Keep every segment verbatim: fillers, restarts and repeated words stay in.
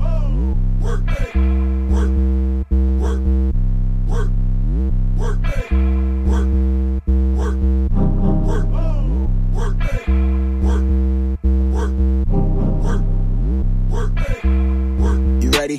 work, work, work, work, work, work, work, work, work, work, work, work, work. You ready?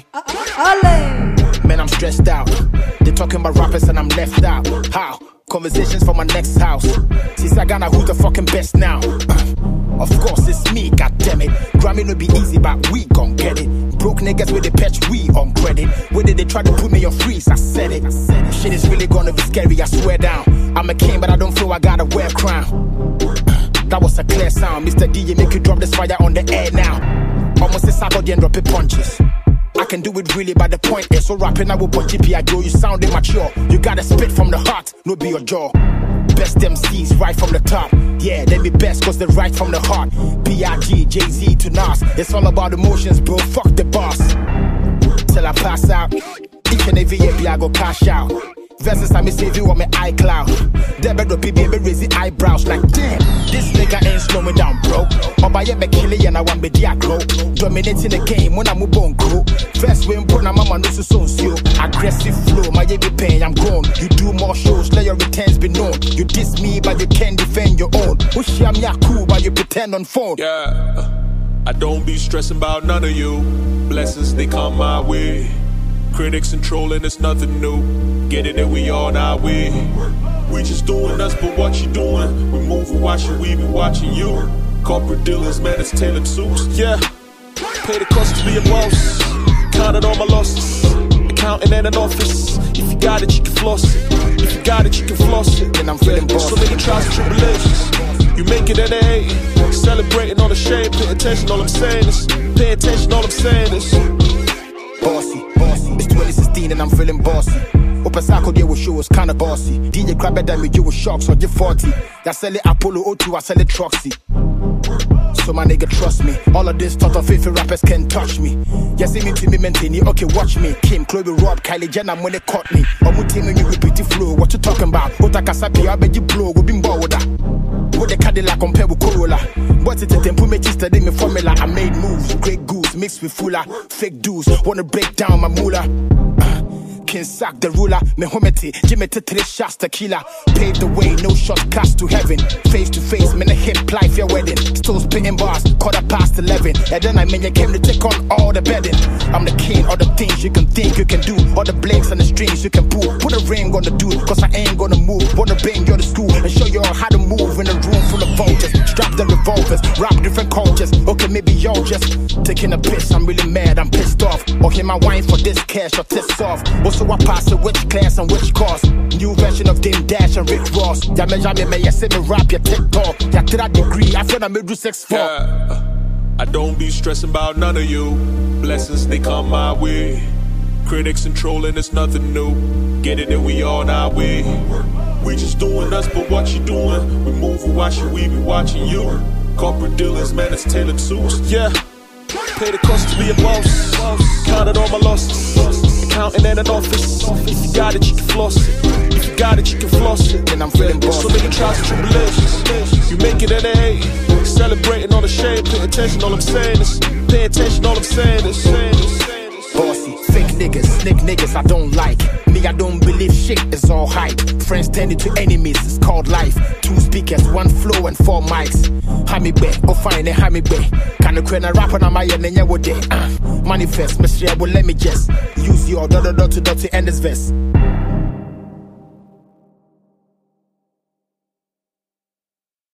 Man, I'm stressed out. They talking about rappers and I'm left out. How? Conversations for my next house. Since I Ghana, who's the fucking best now? Of course, it's me, goddammit. Grammy no be easy, but we gon' get it. Broke niggas with the patch, we on credit. Where did they try to put me on freeze? I said it. Shit is really gonna be scary, I swear down. I'm a king, but I don't feel I gotta wear a crown. That was a clear sound. Mister D J, make you drop this fire on the air now. Almost a sack and drop it punches. I can do it really, but the point is, so rapping I will punch G P I Joe. You sound immature. You gotta spit from the heart, no be your jaw. Best M Cs right from the top. Yeah, they be best cause they right from the heart. B I G, Jay-Z to Nas. It's all about emotions, bro. Fuck the boss. Till I pass out. Each and every year, I go cash out. Versus I me save you on my iCloud. There better be baby raising eyebrows like damn. This nigga ain't slowing down, bro. Oba ye be killing and I want be diaglo. Dominating the game when I'm a bone crew. First win put na mama no so so. Aggressive flow, my ye be pain, I'm gone. You do more shows, let your returns be known. You diss me but you can't defend your own. Ushi I'm yaku but you pretend on phone. Yeah, I don't be stressing about none of you. Blessings they come my way. Critics and trolling, it's nothing new. Get it that we on our way. We just doing us, but what you doing? We moving, watching, we be watching you. Corporate dealers, man, it's tailored suits. Yeah, pay the cost to be a boss. Counted all my losses. Accounting in an office. If you got it, you can floss it. If you got it, you can floss it. And I'm feeling boss. So many trials and tribulations. You make it and they hate. Celebrating all the shame. Pay attention, all I'm saying is. Pay attention, all I'm saying is. Bossy, bossy. It's twenty sixteen and I'm feeling bossy. Open Sako, they will show us kinda bossy. D J grab it, me, you will shocks or you forty. Ya sell it Apollo O two, I sell it Troxy. So my nigga trust me. All of this thought of faithful rappers can't touch me. Yes, see me to me maintain it. Okay, watch me. Kim, Chloe, Rob, Kylie Jenner when they caught me. I'm with team and you repeat the flow. What you talking about? Ota Kasapi, I bet you blow. We been bored with that. With the Cadillac compared with Corolla. But it's a tempo me study me formula. I made moves, great goose mixed with fuller. Fake dudes wanna break down my moolah. Can sack the ruler, me homety, Jimmy to three shots tequila. Pave the way, no shortcuts to heaven. Face to face, man, a hip life for your wedding. Still spitting bars, quarter past eleven. And then I mean you came to take on all the bedding. I'm the king, all the things you can think you can do. All the blinks and the strings you can pull. Put a ring on the dude, cause I ain't gonna move. Wanna bring you to school and show you all how to move in a room full of vultures. Strap the revolvers, rap different cultures. Okay, maybe y'all just taking a piss. I'm really mad, I'm pissed off. Or hear my wine for this cash or tits off. So I pass it which class and which course. New version of Dame Dash and Rick Ross. Ya measure me, me, ya say me rap, ya TikTok. Ya three degree, I feel I made do six four. Yeah, I don't be stressing about none of you. Blessings, they come my way. Critics and trolling, it's nothing new. Get it that we on our way. We just doing us, but what you doing? We moving, watching, we be watching you. Corporate dealers, man, it's tailored suits. Yeah, pay the cost to be a boss. Counted all my losses. Counting in an office. If you got it, you can floss it. If you got it, you can floss it. And I'm feeling boss. So many trials and tribulations. You make it and they hate. Celebrating all the shame. Pay attention, all I'm saying is. Pay attention, all I'm saying is. Bossy, fake niggas, snake niggas I don't like. Me, I don't believe shit is all hype. Friends turn into enemies, it's called life. Two speakers, one flow and four mics. Hammy be, oh fine, hammy be. Can you create a rapper na my end and day? Uh, manifest, Mister will let me just use your dot dot dot to end this verse.